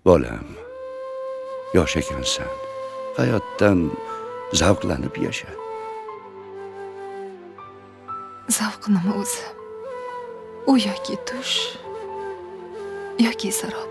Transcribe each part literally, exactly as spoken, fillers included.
Bolam, yosh ekansan. Hayotdan zavqlanib yasha. Zavq nima o'zi? U yoki tush, yoki sarob.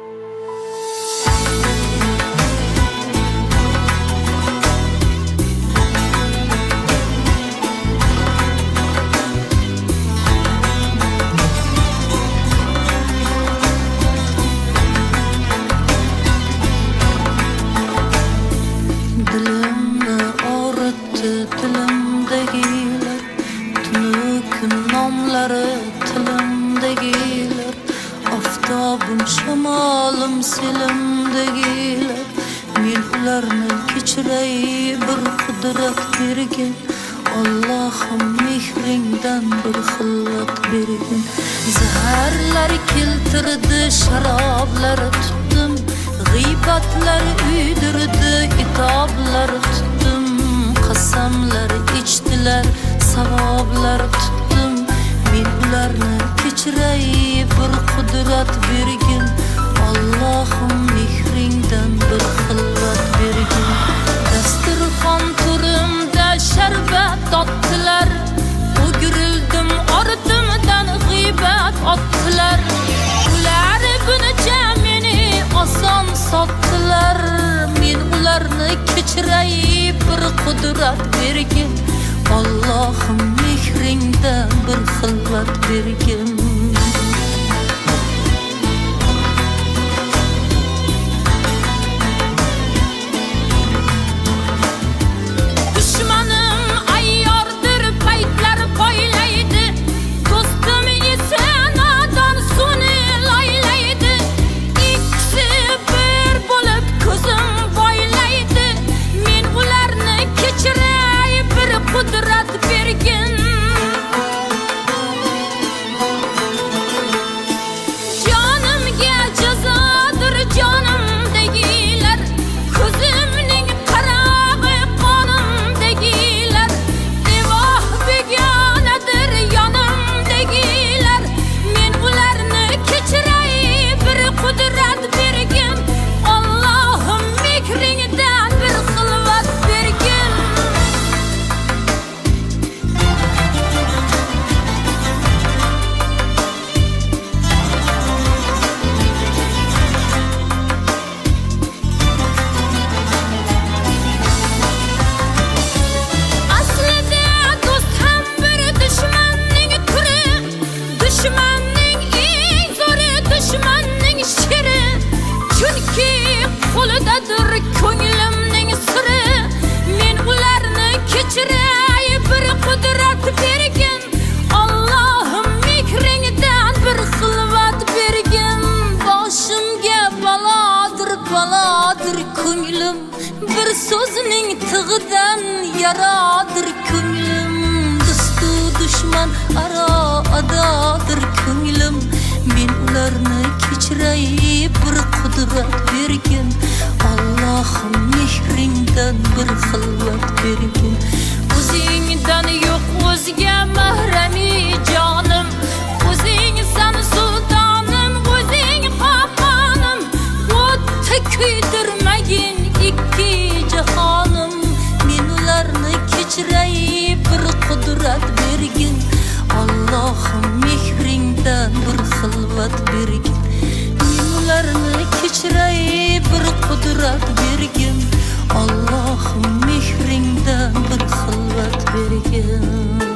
Tilimdegiler, aftabım şamalım selimdegiler. Men ularni kechirey bir qudrat bergin. Allah'ım mehringdan bir xilvat bergin. Zaharlar keltirdi, sharoblar tutdim. G'iybatlar uydirdi, itoblar tutdim. Qasamlar ichdilar, savoblar tutdim. Men ularni kechirey bir qudrat bergin. Allah'ım mehringdan bir xilvat bergin. Dasturxon turimda sharbat otdilar. O'girildim ortimdan g'iybat otdilar. Ular buncha meni oson sotdilar. Men ularni kechirey bir qudrat bergin. Allah'ım mehringdan bir xilvat bergin. Qudrat bergin. Jonimga jazodir jonimdagilar. Ko'zimning qarog'i qonimdagilar. Evoh begonadir yonimdagilar. Men ularni kechiray bir qudrat bergin. Allohim mehringdan bir xilvat bergin. Düşmanning eng zo'ri dushmanning shiri. Chunki qo'lidadir ko'nglimning siri. Men ularni kechiray bir qudrat bergin. Allohim mehringdan bir xilvat bergin. Boshimga balodir balodir ko'nglim. Bir so'zning tig'idan yaradir ko'nglim. Do'stu dushman aro adadir ko'nglim. Men ularni kechiray bir qudrat bergin. Allohim mehringdan bir xilvat bergin. O'zingdan yo'q o'zga mahrami jonim. O'zingsan sultonim, o'zing xoqonim. O'tda kuydirmagin ikki jahonim. Men ularni kechiray bir qudrat bergin. Allohim mehringdan bir xilvat bergin. Men ularni kechiray bir qudrat bergin. Allohim mehringdan bir xilvat bergin.